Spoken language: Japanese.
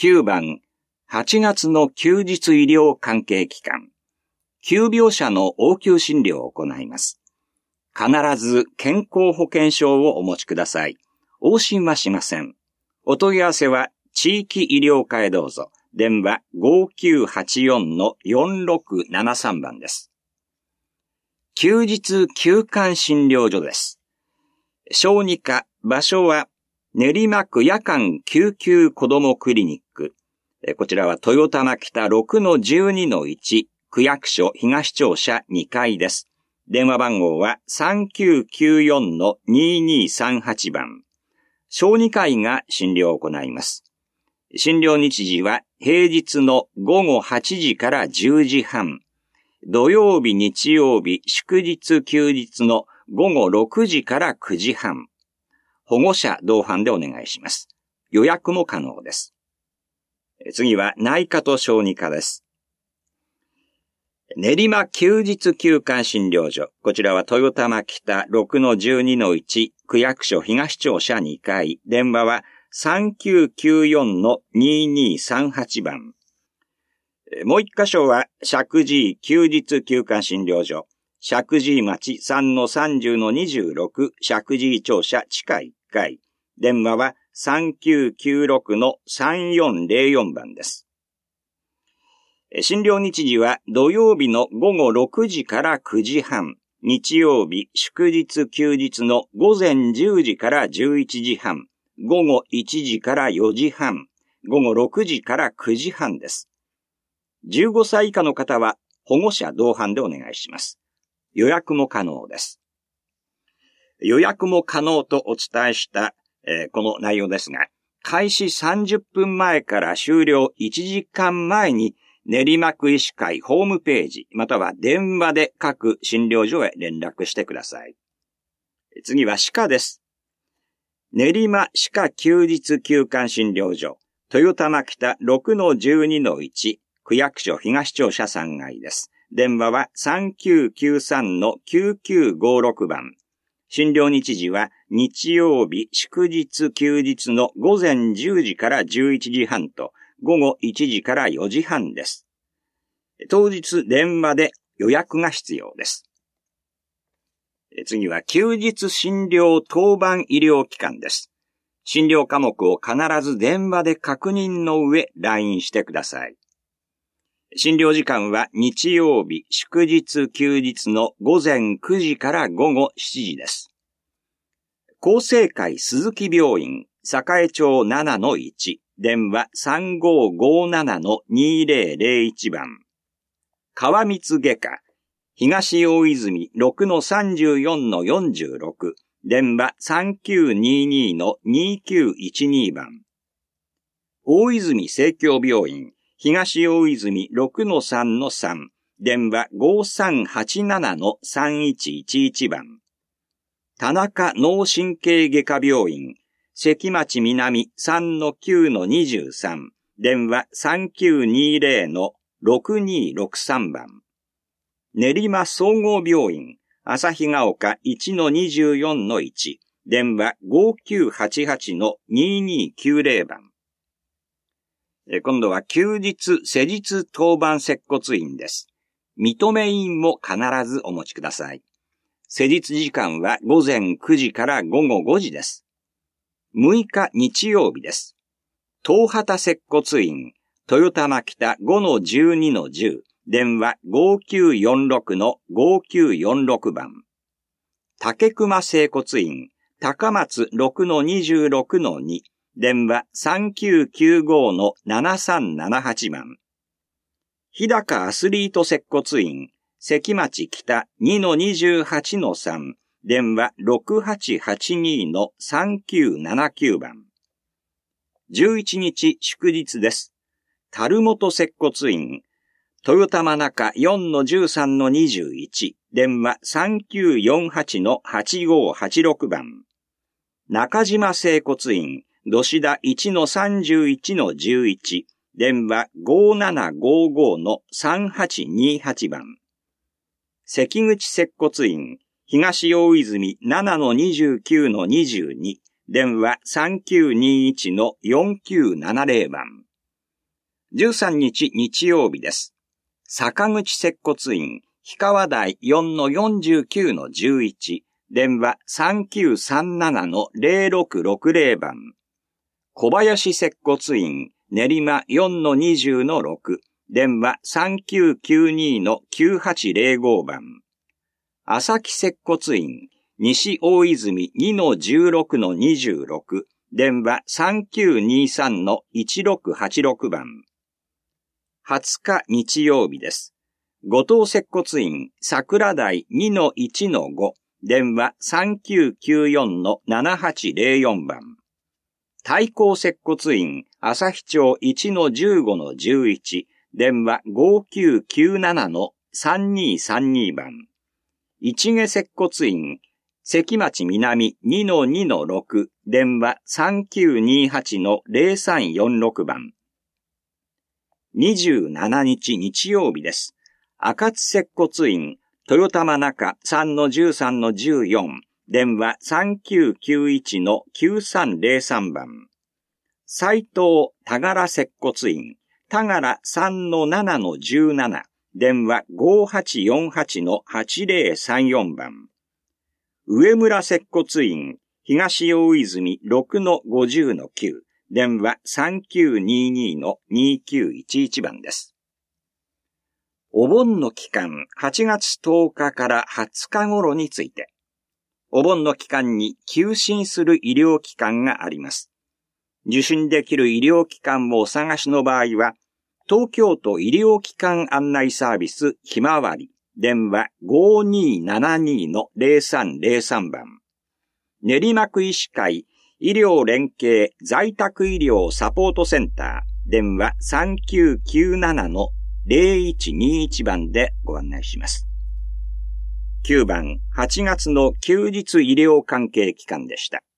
9番、8月の休日医療関係機関。急病者の応急診療を行います。必ず健康保険証をお持ちください。往診はしません。お問い合わせは地域医療課へどうぞ。電話 5984-4673 番です。休日休館診療所です。小児科、場所は練馬区夜間救急子どもクリニック。こちらは豊玉北 6-12-1 区役所東庁舎2階です。電話番号は 3994-2238 番。小児科医が診療を行います。診療日時は平日の午後8時から10時半。土曜日、日曜日、祝日、休日の午後6時から9時半。保護者同伴でお願いします。予約も可能です。次は内科と小児科です。練馬休日休館診療所。こちらは豊玉北 6-12-1 区役所東庁舎2階。電話は 3994-2238 番。もう一箇所は石神井休日休館診療所。石神井町 3-30-26 石神井庁舎地下1階。電話は 3996-3404 番です。診療日時は土曜日の午後6時から9時半。日曜日、祝日、休日の午前10時から11時半。午後1時から4時半。午後6時から9時半です。15歳以下の方は保護者同伴でお願いします。予約も可能です。予約も可能とお伝えした、この内容ですが、開始30分前から終了1時間前に練馬区医師会ホームページまたは電話で各診療所へ連絡してください。次は歯科です。練馬歯科休日休館診療所豊玉北 6-12-1 区役所東庁舎3階です。電話は 3993-9956 番。診療日時は日曜日、祝日、休日の午前10時から11時半と午後1時から4時半です。当日電話で予約が必要です。次は休日診療当番医療機関です。診療科目を必ず電話で確認の上 LINE してください。診療時間は日曜日、祝日、休日の午前9時から午後7時です。厚生会鈴木病院、栄町 7-1、電話 3557-2001 番。川光外科、東大泉 6-34-46、電話 3922-2912 番。大泉生協病院、東大泉 6-3-3、電話 5387-3111 番。田中脳神経外科病院、関町南 3-9-23、電話 3920-6263 番。練馬総合病院、旭ヶ丘 1-24-1、電話 5988-2290 番。今度は休日施術当番接骨院です。認め院も必ずお持ちください。施術時間は午前9時から午後5時です。6日日曜日です。東畑接骨院、豊玉北 5-12-10、電話 5946-5946 番。竹熊整骨院、高松 6-26-2、電話 3995-7378 番。日高アスリート接骨院、関町北 2-28-3、電話 6882-3979 番。11日祝日です。樽本接骨院、豊玉中 4-13-21、電話 3948-8586 番。中島整骨院、土志田 1-31-11、電話 5755-3828 番。関口接骨院、東大泉 7-29-22、電話 3921-4970 番。 13日日曜日です。坂口接骨院、氷川台 4-49-11、電話 3937-0660 番。小林接骨院、練馬 4-20-6、電話 3992-9805 番。朝木接骨院、西大泉 2-16-26、電話 3923-1686 番。20日日曜日です。後藤接骨院、桜台 2-1-5、電話 3994-7804 番。太閤接骨院、朝日町 1-15-11、電話 5997-3232 番。市毛接骨院、関町南 2-2-6、電話 3928-0346 番。27日日曜日です。赤津接骨院、豊玉中 3-13-14、電話 3991-9303 番。斉藤田柄接骨院、田柄 3-7-17、電話 5848-8034 番。上村接骨院、東大泉 6-50-9、電話 3922-2911 番です。お盆の期間、8月10日から20日頃について、お盆の期間に休診する医療機関があります。受診できる医療機関をお探しの場合は、東京都医療機関案内サービスひまわり、電話 5272-0303 番。練馬区医師会医療連携在宅医療サポートセンター、電話 3997-0121 番でご案内します。9番、8月の休日医療関係機関でした。